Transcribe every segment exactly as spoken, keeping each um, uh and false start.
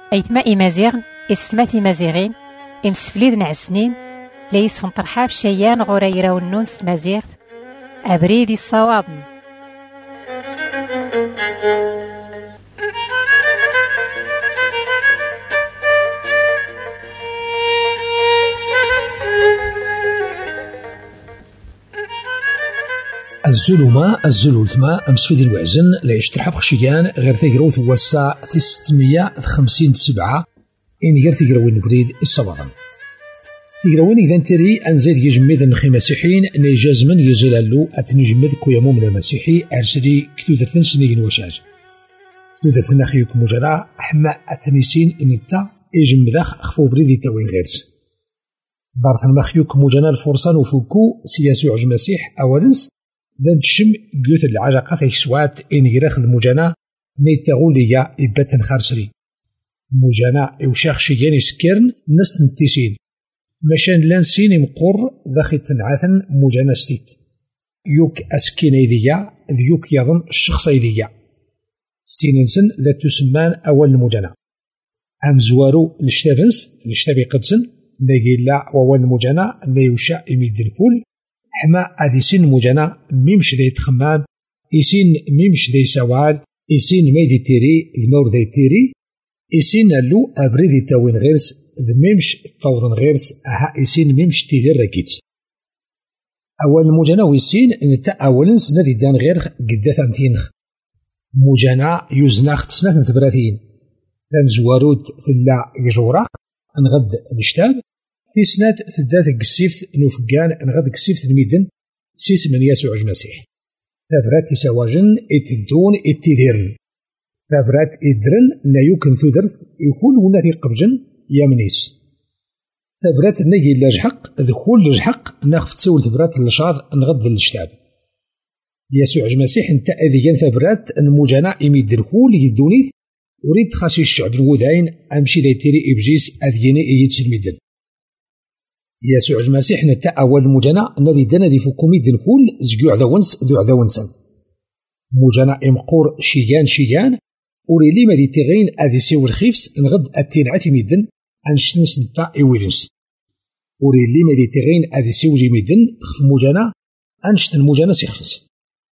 أيتما إمازيغن إستماتي مازيغين إمسفليد نعسنين ليسهم طرحاب شيان غوريرا والنونس مازيغ أبريدي الصواب. الزلومة الزلولتما أمسفيد الوعزن لا يشترحب خشيان غير تيقروث وسا ستمية خمسين سبعة إن غير تيقروين نبريد الصباطن تيقروين إذا نتري أنزيد يجمد النخي مسيحيين أن يجازمن يزلالو أتني جمد كويا من المسيحي أرسلي كتودة سنين وشاج كتودة نخيوك مجرى حما أتنيسين إن إتا يجمدخ أخفو بريدي تاوين غيرس دارت المخيوك مجانا الفرصان وفوكو سياسو عج مسيح أولنس ذا تشم قيوت العجقة في سوات إن يراخذ مجانا ميتاغوليا إباتن خارسري مجانا يوشاخ شيان يسكرن نس نتيسين مشان لانسين مقر ذاخي تنعاثن مجانا ستيت يوك أسكين إيديا ذيوك يظن الشخص إيديا سيننسن ذا تسمان أول مجانا أم زوارو لشتابنس لشتابي قدسن ناقيلا ووال مجانا نيوشا إميد الكل حما أديسين مجانا ميمش ذي تخمام إسين ميمش ذي سوال إسين ميدي تيري المور ذي تيري إسين اللو أبريدي تاوين غيرس ذي ميمش تاوضن غيرس أها إسين ميمش تيدير راكيت أول مجانا ويسين نتا أولنس نذي دان غير قداث أمتينخ مجانا يوزناخ تسنات نتبراثين لان زوارود ثلا يجورا نغد الاشتاب في سنات ثدات قسيفت نوفقان نغد قسيفت الميدن سيس من يسوع المسيح ثابرات يسواجن اتدون اتديرن ثابرات ادرن لا يمكن تدرث يكون هنا في قبجن يمنيس ثابرات نجي لاجحق ذكول لاجحق ناخذ تسول ثبرات الشاط نغد الاشتاب يسوع المسيح انت اذيان ثابرات المجانا يميد الكول يدونيث وريد خاشي الشعب الوداين امشي ذي تيري ابجيس اذيني ايتس الميدن يسوع المسيح نتا أول مجانا نادي دانا دي فوكومي دي الكل زقوع ذاونس ذو عذاونسن مجانا إمقور شيان شيان وريلي ما دي تغين أذي سيو الخيفس نغد التنعاتي ميدن أنشنس نتا إيويلنس وريلي ما دي تغين أذي سيو جي ميدن خف مجانا أنشتن مجانا سيخفس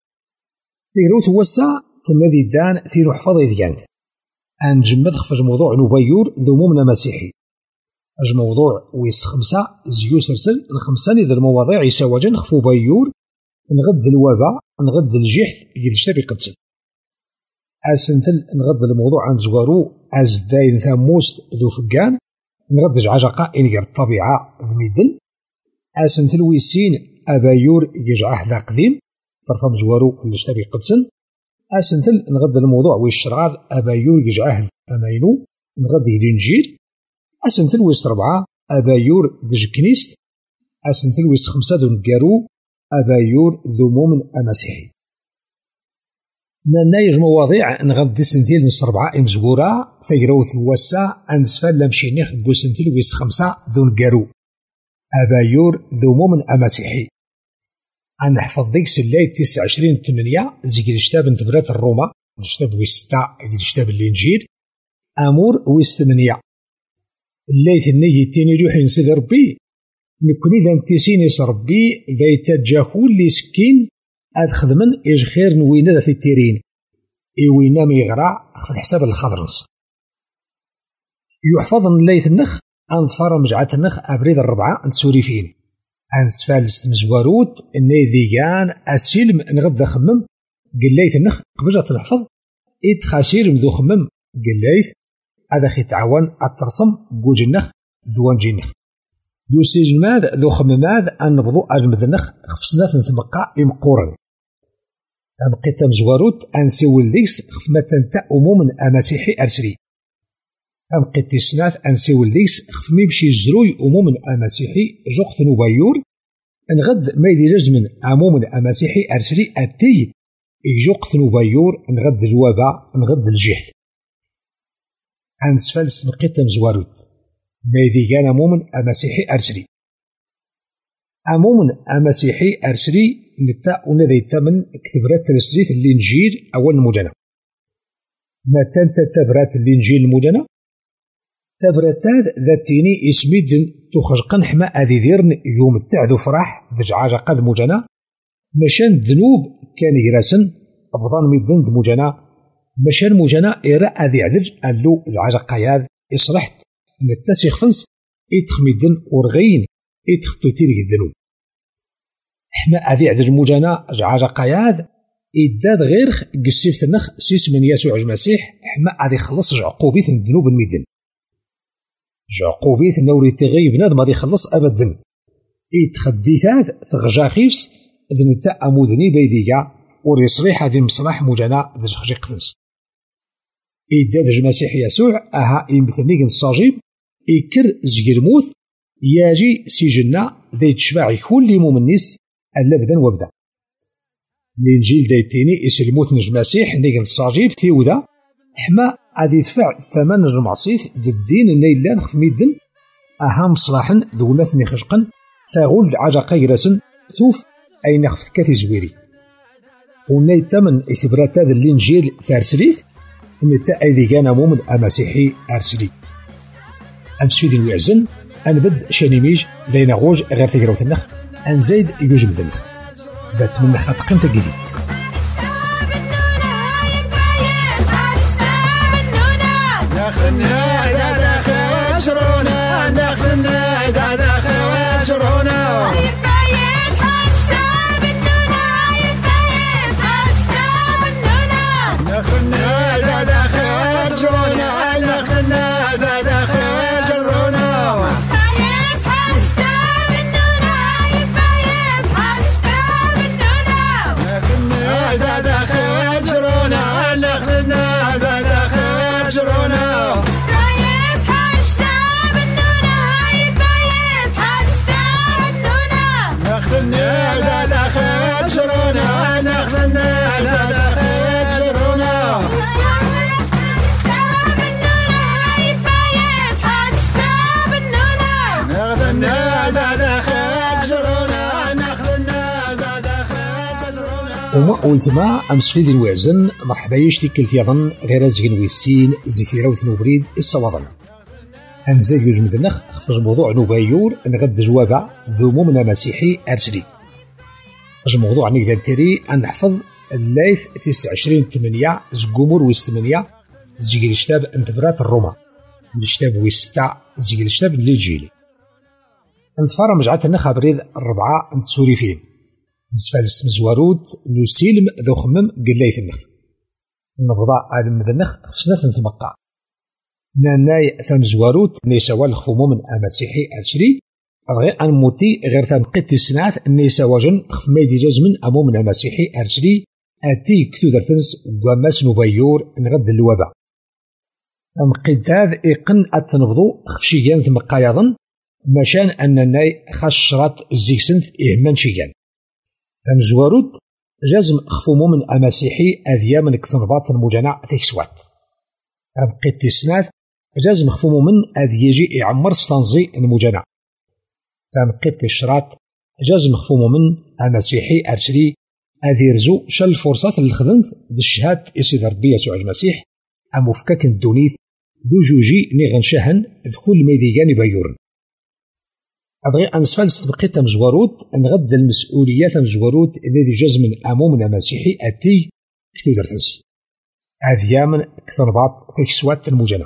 تيروت وسا تنادي دان ثيرو حفاظ إذيان أنجمد خفج موضوع نوبيور ذو ممنا مسيحي أج موضوع ويس خمسة زيو سرسل الخمسان إذا المواضيع يساوجن خفو بايور نغد الوابا نغد الجحث يجلشتابي قدسل أسنتل نغد الموضوع عن زغارو أزداين ثاموست ذو فقان نغد جعجقا إنجر الطبيعة الميدن أسنتل ويسين أبايور يجعه ذا قديم طرفم زغارو اللشتابي قدسل أسنتل نغد الموضوع ويشراض أبايور يجعه أمينو نغد الإنجيل أسنتل ويس ربعة أبايور دج كنيست أسنتل ويس خمسة دون قارو أبايور ذو مومن أمسيحي نايج مواضيع نغد سنتيل نص ربعة إمزغورا فيروث وسا أنسفال لمشينيخ قو سنتيل ويس خمسة دون قارو أبايور ذو مومن أمسيحي أنا حفظ ديك سلاي تسعة وعشرين تمنية زيك الاشتاب انتبرات الروما الاشتاب ويس تا الاشتاب الإنجيل أمور ويس تمنية الليث النية تيني روحي نسيد ربي نكوني ذا انتسينيس ربي ذا يتجاهول لي سكين أدخذ من إيج خير نوينا ذا في التيرين إيوينا ميغرا في الحساب الخضرنس يحفظ الليث النخ أنظفار مجعات النخ أبريد الربعة نسوري فين أنسفالست مزواروت إني ذيان أسيلم نغد خمم قليث النخ قبجة الحفظ إيد خاسير مذو خمم قليث هذا خي تعاون الترسم بوج النخ دوان جينخ يوسيج ماذ ذو خمماذ أن نبضو أجمد النخ خفصنات نتبقى إمقورا أبقيت مزواروت أنسيول ديكس خفمة تا أموم أمسيحي أرسري أبقيت سنات أنسيول ديكس خفمي بشي زروي أموم أمسيحي جوخت نوبايور نغد ما يدي جزمن أموم أمسيحي أرسري أتي جوخت نوبايور نغد الوابا نغد الجهد أنسفالس بقيت مزواروت ماذي كان مومن أمسيحي أرسلي أمومن أمسيحي أرسلي نتا ونذي تمن كتبرات السريث الإنجيل أول مجانا ما تنت تبرات الإنجيل المجانا تبرتاد ذاتيني اسميد تخرج حما أذي ديرن يوم تعدو فرح دجعاجة قد مجانا مشان ذنوب كان يراسن أفضل ميدن دمجانا مشان مجانا إراء أذي عدج ألو العاجة قياد إصرحت نتسيخ فنس إتخميدن ورغين إتخطو تيري الذنوب حما أذي عدج مجانا جعاجة قياد إداد غير قسيفت النخ سيس من يسوع المسيح حما أذي خلص عقوبيث الذنوب الميدن عقوبيث نوري تغيب نادم غادي يخلص ابدا يتخديثات تغجا خيفس اذن تا امودني بيديا وريصريح هذه المصلاح مجانا ذي خجي قدنس إداد المسيح يسوع أها يمثلني الصاجيب يكر زجير موت ياجي سجنا ذي تشفاعي كل مؤمنيس ألا بدا وبدا الإنجيل دايتيني يسلموت نجم المسيح نيجن الصاجيب تيودا حما غادي يدفع ثمن المعصيث ذي الدين اللي نخف ميدن أهم صلاحا ذولثني خشقا فاغول عجا قيرسن ثوف أي نخف كاتي زويري وناي تمن إثبرات هذا الإنجيل تارسليث إن تأي ذي كان مؤمن أمسيحي أرسلي أمس في ذي ويعزن أنبد شانيميج ذينا غوج غير تقراوت النخ أنزايد يوجب ذنخ بات من نخ قيمة جديد دخلنا داخل شرونا دخلنا داخل شرونا يبايس حشتا بالنونا يبايس حشتا بالنونا دخلنا داخل شرونا دخلنا داخل شرونا يبايس حشتا بالنونا يبايس حشتا بالنونا دخلنا داخل شرونا دخلنا داخل شرونا وما أولتما أمس في ذي الوعزن مرحبا يشتي كل يظن غير زين ويسين زفيرة وثنوبريد الصوضن أنزل يوز مثنخ خفج موضوع نوبايور نغد جوابا ذو من مسيحي أرسلي خفج موضوع نقدر تري أن نحفظ اللايف تسعة وعشرين ثمانية زقومور ويس ثمانية زيجي الشتاب انتبرات الروما الشتاب ويستع زيجي الشتاب اللي جيلي انتفار مجعات النخ بريد الربعة انتسوري فين نسفال اسم زواروت نسيلم ذو خمم قلاي النخ نبضاء عالم ذا النخ خفصنا نتبقى ناناي ثم زواروت نيساوال خموم أمسيحي أرشري غير أن موتي غير ثم قد السنات نيساواجن خفميدي جزمن أموم أمسيحي أرشري أتي كتو درفنس قواماس نوبايور نغد الوبا أم قداذ إقن أتنفضو خفشيان ثم قايضن مشان أنناي خشرات الزيكسنث إهمان شيان ثم زواروت جزم خفومو من أمسيحي أذيا من كثنبات المجانع تكسوات أم قد السنات جزم خفومو من أذيجي إعمر ستانزي المجانع ثم قد الشرات جزم خفومو من أمسيحي أرسلي أذيرزو شل فرصات للخذنث ذي الشهاد إسيد ربي يسوع المسيح أم وفكاك الدونيث ذو جوجي نيغن شهن ذو كل ميديان بايورن أبغي أنسفال ستبقيت مزواروت نغد المسؤوليات مزواروت الذي جزم من أمو من المسيحي أتي كتو درتنس أذيامن كثنبات تكسوات المجنة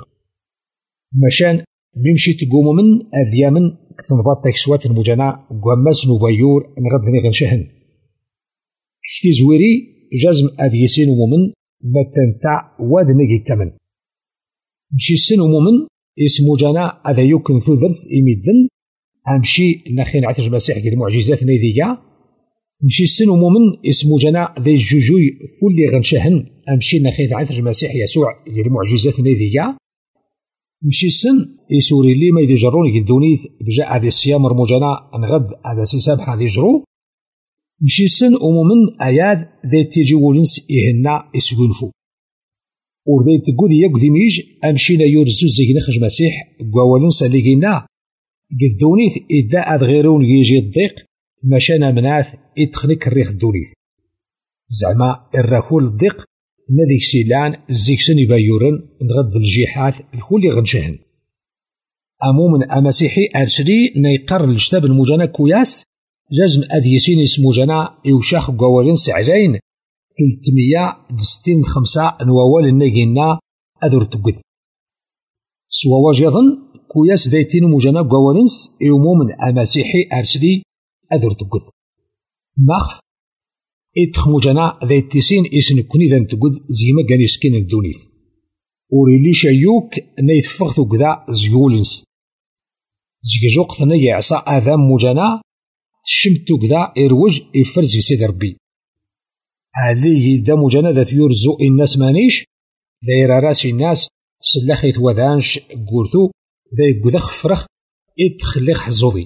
مشان بيمشي تقوم من أذيامن كثنبات تكسوات المجنة قواماس نوبايور نغد نيغن شهن كتي زويري جزم أذيسين ومن متنتع واد نجي التمن مشي السن ومن اسمو جانا أذا يمكن ثلث إميدن أمشي نخين عتج مسيح قد معجزات نيذية مشي السن ومن اسمو جانا ذي الجوجوي كل غنشهن أمشي نخين عتج مسيح يسوع قد معجزات نيذية مشي السن يسوري لي ما يدجرون يدوني بجاء هذه الصيام رموجانا نغد هذا سيسام هذه جرو مشي السن ومن آيات ذي تيجي ولنس إهنا يسقنفو وذي تقول يقضي ميج أمشينا يورزو زيقنا خج مسيح قوالنس اللي قينا قدونيث إذا أدغيرون يجي الضيق مشانا مناث إتخنك الريخ الدونيث زعما الراكول الضيق نذيك سيلان زيكسن يبايورن نغد الجيحات الكل غنشهن أمومن أمسيحي أرسلي نيقر الشتاب المجانا كوياس جازم أديسين اسمو جانا يوشاخ قوالين سعجين تلتمية دستين خمسة نووال الناقينا أذر تقذ سواواج يظن كوياس دايتين مجانا قوالينس يومومن أمسيحي أرسلي أذر تقذ مخف إتخ مجانا دايتيسين إسن كوني ذا تقذ زيما قاني سكين الدونيث وريلي شايوك نيتفغثو قذا زيولنس زيجوق ثنية يعصى آذام مجانا شمتو قذا إروج إفرز يسيد ربي هذه دا مجانا ذا ثيورزو الناس مانيش دايرا راسي الناس سلاخي ثوذانش قورتو دا يقذخ فرخ إتخليخ حزوضي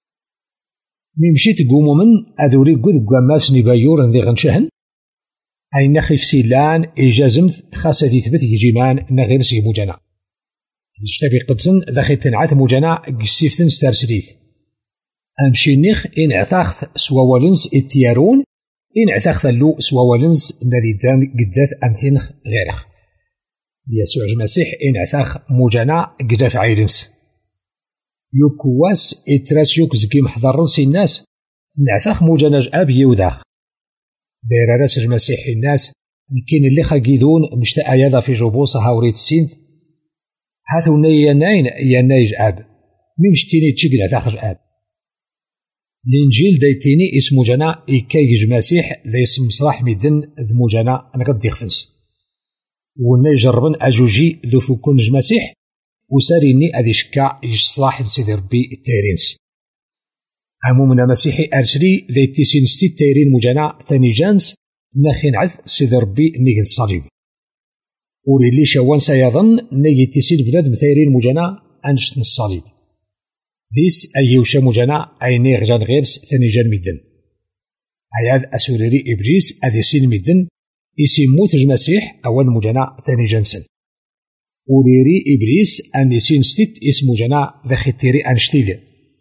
ميمشيت قومو من أذوري قذ قاماس نبايور ذي غنشهن أي نخي في سيلان إجازمت خاصة ثبت يجيمان نغير سي مجانا يشتبي قدسن ذاخي تنعث مجانا قسيفتن ستارسليث أمشي نخ إن عثاخث سواوالنس إتيارون إن عثاخث اللو سواوالنس نريدان قداث أمثينخ غيرخ يسوع المسيح إن عثاخ مجانا قداف عيرنس يوكواس إتراس يوك زكي محضرن سي الناس نعثاخ مجانا جاب يوداخ داير راس المسيح الناس لكن اللي خاقيدون مشتا ايادا في جبوسة هاوريت السينت هاثو ناي ناين يا نايج اب ميمشتيني تشكل داخل اب الانجيل دايتيني اسمو جنا إكايج المسيح ذا اسم صلاح ميدن ذمو جنا نغد يخفنس وناي جربن اجوجي ذو فكون المسيح وساريني اذي شكا يصلاح سيدي ربي التيرينس عمومنا مسيحي أرسلي ذي تيسين ستي تيرين مجانا ثاني جانس ناخين عذ سيد ربي نيجن الصليب وريلي شوان سيظن نيجي تيسين بلاد مثيرين مجانا أنشتن الصليب ديس أيوشا مجانا أي نيغ جان غيرس ثاني جان ميدن أياد أسوريري إبريس أذي سين ميدن إسي موت المسيح أول مجانا ثاني جانسن وريري إبريس أن يسين ستيت اسم مجانا ذا ختيري أنشتيد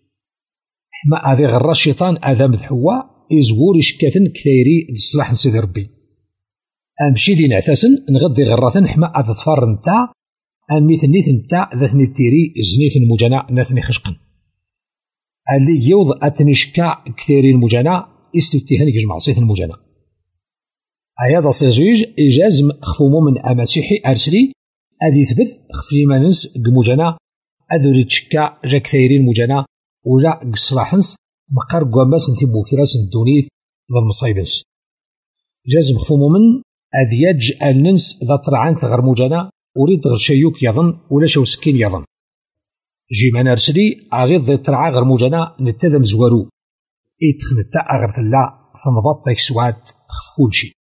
ما هذه غرا الشيطان هذا مذحوا يزور يشكاثن كثيري للصلاح نسيدي ربي امشي ذي نعتاسن نغدي غراثن حما هذا ظفار نتاع اميث نيث نتاع ذاتني تيري زنيث المجانا ناثني خشقن اللي يوض اتني شكا كثيري المجانا استفتيهن يجمع صيث المجانا اياضا سيجيج اجاز خفومو من امسيحي ارسلي اذي ثبت خفلي مانس قمجانا اذوري تشكا جا كثيري المجانا ولا قصلاحنس مقار قواماس نتي بوكراس الدونيث ذا المصايبنس جازم خفومو من أذياج الننس ذا طرعان ثغر موجانا وريد غير شيوك يظن ولا شو سكين يظن جيمان أرسلي عغيض ذي طرعا غير موجانا نتذم زوارو إيتخن التاء غير ثلا ثنبط ذيك سواد خفخول شي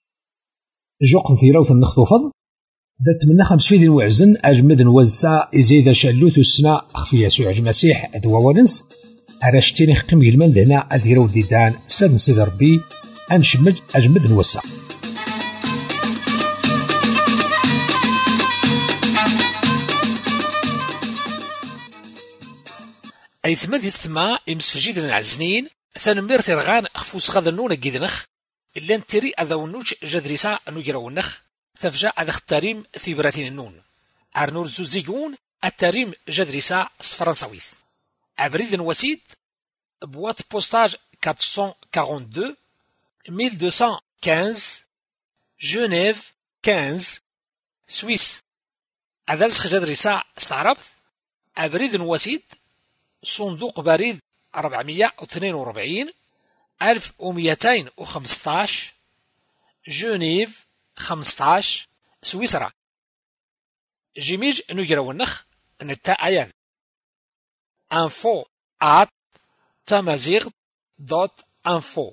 جوق نثيروث النخطوفض ذات منا خمس فيدين وعزن أجمد نوزا إزيدا شالوث السنة أخفي يسوع المسيح أدواوانس أراشتيني خقم يلمان لهنا أذيرو ديدان ساد نسيد ربي أنشمج أجمد نوزا أي ثمد يستمع إمسفجيد العزنين ثانمير ترغان أخفوس غاذا النون جيدنخ إلا نتري أذاونوش جدريسا نجراونخ تفجأ هذا التريم في براتين النون عرنور زوزيجون التريم جدريسا فرنساويث عبريد وسيد بوات بوستاج أربعمية واثنين وأربعين ألف ومئتين وخمسة جنيف خمسة سويس أدرس جدريسا استعربت عبريد وسيد صندوق بريد أربعمية واثنين وأربعين ألف ومئتين وخمسة عشر جنيف خمسطاش سويسرا جيميج نجرو النخ نتا عيان انفو ات تمازيغ دوت انفو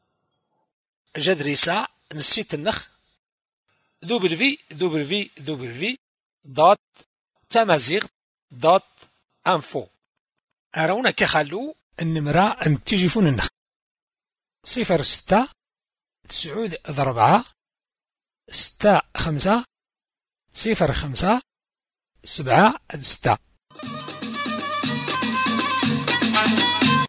جدريسا نسيت النخ دوبل في دوبل في دوبل في دوت تمازيغ دوت انفو ارونا كخلو النمرة انتجفون النخ صفر ستة تسعود ضربعة ستة خمسة صفر خمسة سبعة ستة